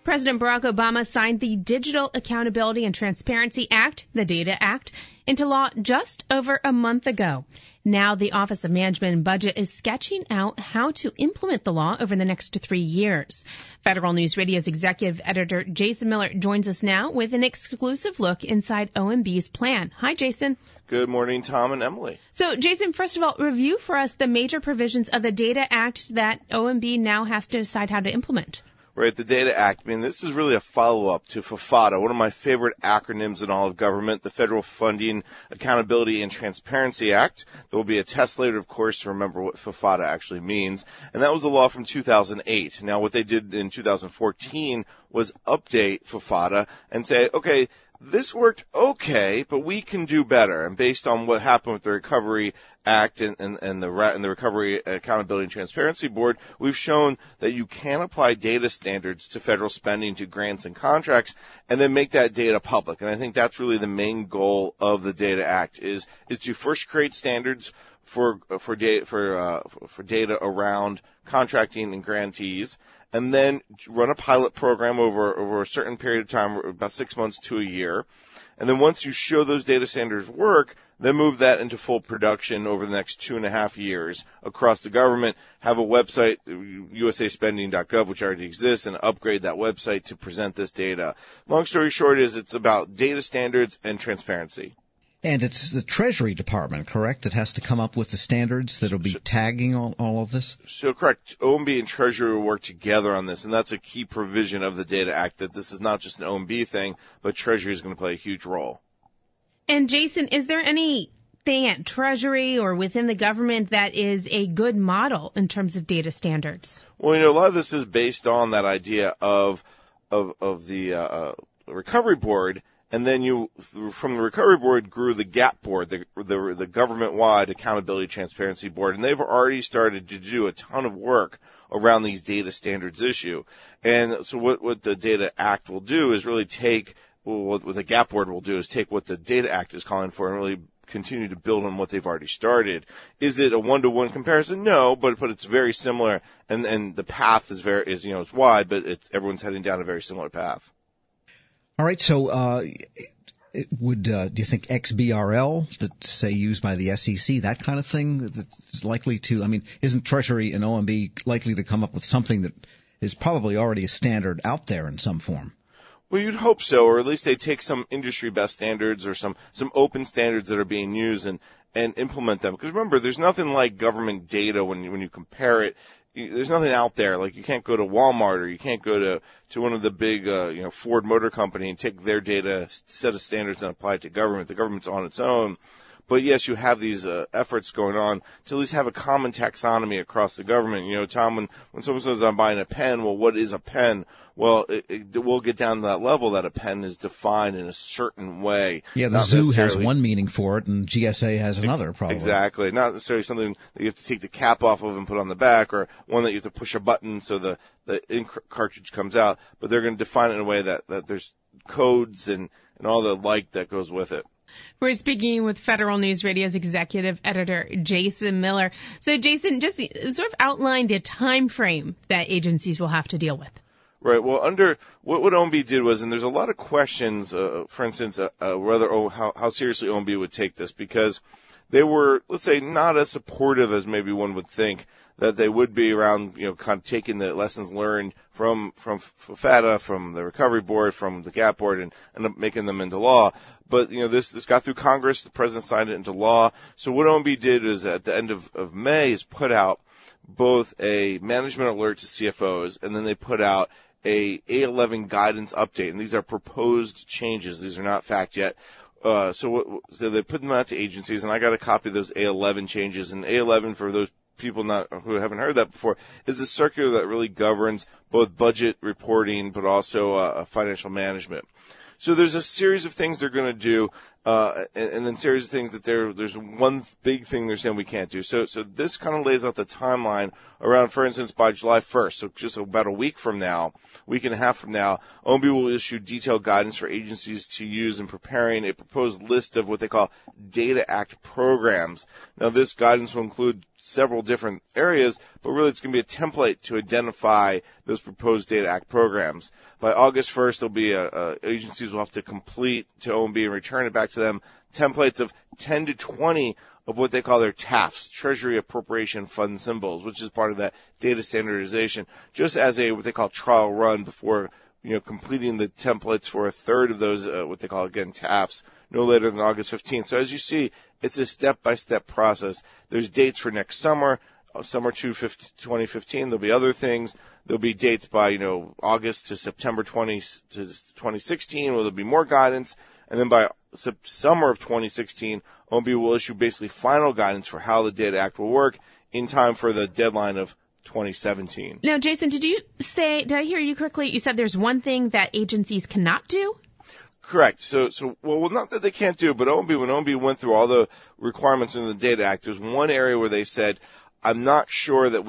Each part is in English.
President Barack Obama signed the Digital Accountability and Transparency Act, the DATA Act, into law just over a month ago. Now the Office of Management and Budget is sketching out how to implement the law over the next 3 years. Federal News Radio's executive editor Jason Miller joins us now with an exclusive look inside OMB's plan. Hi, Jason. Good morning, Tom and Emily. So, Jason, first of all, review for us the major provisions of the DATA Act that OMB now has to decide how to implement. Right, the DATA Act. I mean, this is really a follow-up to FFATA, one of my favorite acronyms in all of government, the Federal Funding, Accountability, and Transparency Act. There will be a test later, of course, to remember what FFATA actually means. And that was a law from 2008. Now, what they did in 2014 was update FFATA and say, okay, this worked okay, but we can do better. And based on what happened with the Recovery Act and the Recovery Accountability and Transparency Board, we've shown that you can apply data standards to federal spending, to grants and contracts, and then make that data public. And I think that's really the main goal of the Data Act is to first create standards for data around contracting and grantees, and then run a pilot program over a certain period of time, about 6 months to a year. And then once you show those data standards work, then move that into full production over the next 2.5 years across the government. Have a website, usaspending.gov, which already exists, and upgrade that website to present this data. Long story short is it's about data standards and transparency. And it's the Treasury Department, correct, that has to come up with the standards that will be tagging all of this? So correct. OMB and Treasury will work together on this, and that's a key provision of the Data Act, that this is not just an OMB thing, but Treasury is going to play a huge role. And Jason, is there anything at Treasury or within the government that is a good model in terms of data standards? Well, a lot of this is based on that idea of the Recovery Board. And then from the Recovery Board, grew the GAP Board, the government-wide Accountability Transparency Board, and they've already started to do a ton of work around these data standards issue. And so what the Data Act will do is really what the GAP Board will do is take what the Data Act is calling for and really continue to build on what they've already started. Is it a one-to-one comparison? No, but it's very similar, and the path is it's wide, but everyone's heading down a very similar path. All right, so do you think XBRL, that's, say, used by the SEC, that kind of thing, is likely to, isn't Treasury and OMB likely to come up with something that is probably already a standard out there in some form? Well, you'd hope so, or at least they take some industry best standards or some open standards that are being used and implement them. Because remember, there's nothing like government data when you compare it. There's nothing out there. Like, you can't go to Walmart or you can't go to one of the big, Ford Motor Company and take their data, set of standards and apply it to government. The government's on its own. But yes, you have these efforts going on to at least have a common taxonomy across the government. Tom, when someone says I'm buying a pen, well, what is a pen? Well, we'll get down to that level that a pen is defined in a certain way. Yeah, the zoo has one meaning for it, and GSA has another, probably. Exactly. Not necessarily something that you have to take the cap off of and put on the back, or one that you have to push a button so the ink cartridge comes out. But they're going to define it in a way that there's codes and all the like that goes with it. We're speaking with Federal News Radio's executive editor, Jason Miller. So, Jason, just sort of outline the time frame that agencies will have to deal with. Right. Well, what OMB did was, and there's a lot of questions, for instance, how seriously OMB would take this, because they were, let's say, not as supportive as maybe one would think that they would be around, kind of taking the lessons learned from FFATA, from the Recovery Board, from the GAP Board, and end up making them into law. But, this got through Congress. The president signed it into law. So what OMB did is at the end of May is put out both a management alert to CFOs, and then they put out a A11 guidance update. And these are proposed changes. These are not fact yet. So they put them out to agencies, and I got a copy of those A11 changes. And A11, for those people who haven't heard that before, is a circular that really governs both budget reporting but also financial management. So there's a series of things they're going to do, and then series of things that there's one big thing they're saying we can't do. So this kind of lays out the timeline around, for instance, by July 1st, so just about a week and a half from now, OMB will issue detailed guidance for agencies to use in preparing a proposed list of what they call Data Act programs. Now, this guidance will include several different areas, but really it's going to be a template to identify those proposed Data Act programs. By August 1st, there'll be agencies will have to complete to OMB and return it back to them templates of 10 to 20 of what they call their TAFs, Treasury Appropriation Fund Symbols, which is part of that data standardization, just as what they call trial run before, completing the templates for a third of those, what they call, again, TAFs, no later than August 15th. So as you see, it's a step-by-step process. There's dates for next summer, summer 2015. There'll be other things. There'll be dates by, August to September 2016, where there'll be more guidance. And then by summer of 2016, OMB will issue basically final guidance for how the Data Act will work in time for the deadline of 2017. Now, Jason, did I hear you correctly? You said there's one thing that agencies cannot do? Correct. So, well, not that they can't do, but when OMB went through all the requirements in the Data Act, there's one area where they said, I'm not sure that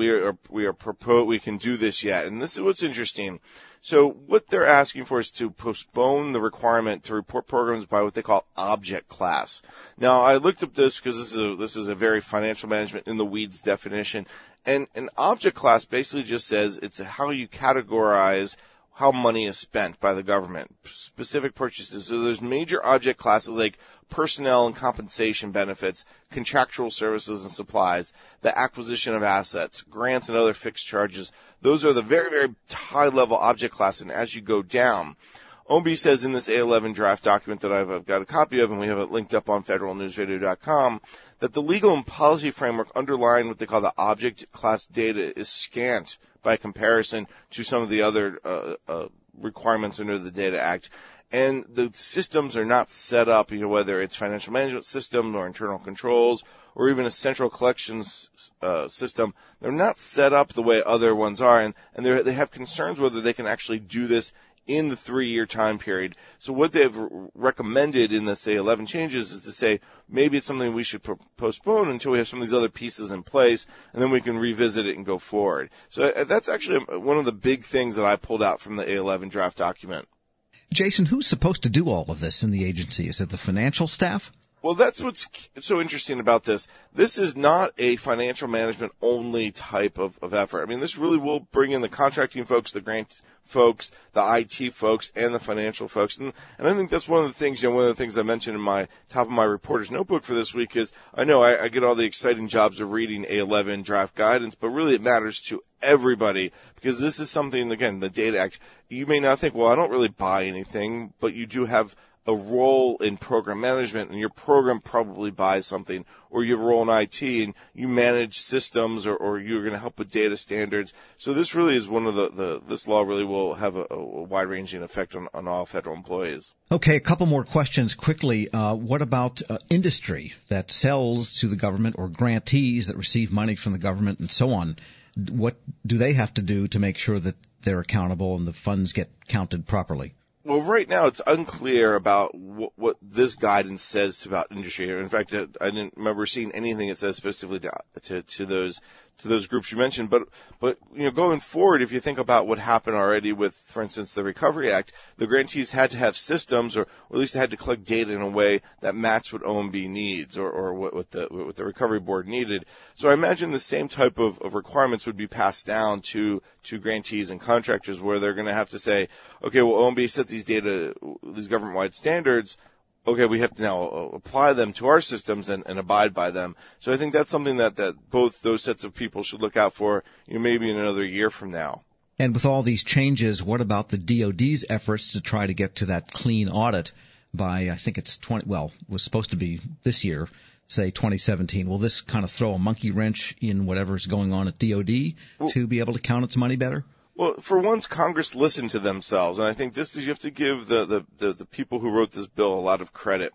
we can do this yet. And this is what's interesting. So what they're asking for is to postpone the requirement to report programs by what they call object class. Now, I looked up this because this is a very financial management in the weeds definition. And an object class basically just says it's how you categorize how money is spent by the government, specific purchases. So there's major object classes like personnel and compensation benefits, contractual services and supplies, the acquisition of assets, grants and other fixed charges. Those are the very, very high-level object class, and as you go down, OMB says in this A11 draft document that I've got a copy of, and we have it linked up on federalnewsradio.com, that the legal and policy framework underlying what they call the object class data is scant by comparison to some of the other requirements under the Data Act. And the systems are not set up, whether it's financial management system or internal controls or even a central collections system, they're not set up the way other ones are, and they have concerns whether they can actually do this in the 3-year time period. So what they've recommended in the, say, 11 changes is to say maybe it's something we should postpone until we have some of these other pieces in place, and then we can revisit it and go forward. So that's actually one of the big things that I pulled out from the A11 draft document. Jason, who's supposed to do all of this in the agency? Is it the financial staff? Well, that's what's so interesting about this. This is not a financial management only type of effort. I mean, this really will bring in the contracting folks, the grant folks, the IT folks, and the financial folks. And I think that's one of the things, one of the things I mentioned in my top of my reporter's notebook for this week is I know I get all the exciting jobs of reading A11 draft guidance, but really it matters to everybody because this is something, again, the Data Act. You may not think, well, I don't really buy anything, but you do have a role in program management, and your program probably buys something, or you have a role in IT, and you manage systems, or you're going to help with data standards. So this really is one of this law really will have a wide-ranging effect on all federal employees. Okay, a couple more questions quickly. What about industry that sells to the government or grantees that receive money from the government and so on? What do they have to do to make sure that they're accountable and the funds get counted properly? Well, right now it's unclear about what this guidance says about industry. In fact, I didn't remember seeing anything that says specifically to those groups you mentioned. But going forward, if you think about what happened already with, for instance, the Recovery Act, the grantees had to have systems, or at least they had to collect data in a way that matched what OMB needs, or what the Recovery Board needed. So I imagine the same type of requirements would be passed down to grantees and contractors, where they're going to have to say, okay, well, OMB set these government-wide standards. Okay, we have to now apply them to our systems and abide by them. So I think that's something that both those sets of people should look out for, maybe in another year from now. And with all these changes, what about the DOD's efforts to try to get to that clean audit by, I think it's it was supposed to be this year, say 2017. Will this kind of throw a monkey wrench in whatever's going on at DOD to be able to count its money better? Well, for once, Congress listened to themselves, and I think you have to give the people who wrote this bill a lot of credit.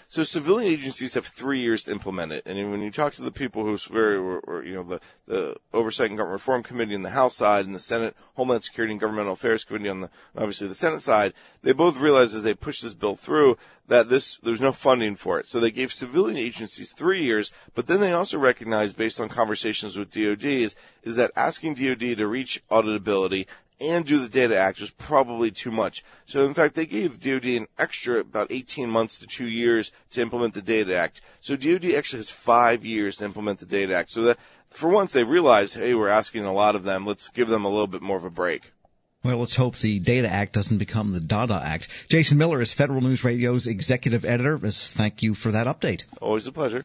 So civilian agencies have 3 years to implement it. And when you talk to the people who the Oversight and Government Reform Committee on the House side and the Senate Homeland Security and Governmental Affairs Committee on obviously the Senate side, they both realized as they pushed this bill through that there's no funding for it. So they gave civilian agencies 3 years, but then they also recognized, based on conversations with DOD, is that asking DOD to reach auditability and do the Data Act was probably too much. So in fact, they gave DOD an extra about 18 months to 2 years to implement the Data Act. So DOD actually has 5 years to implement the Data Act. So that for once they realized, hey, we're asking a lot of them. Let's give them a little bit more of a break. Well, let's hope the Data Act doesn't become the Dada Act. Jason Miller is Federal News Radio's executive editor. Thank you for that update. Always a pleasure.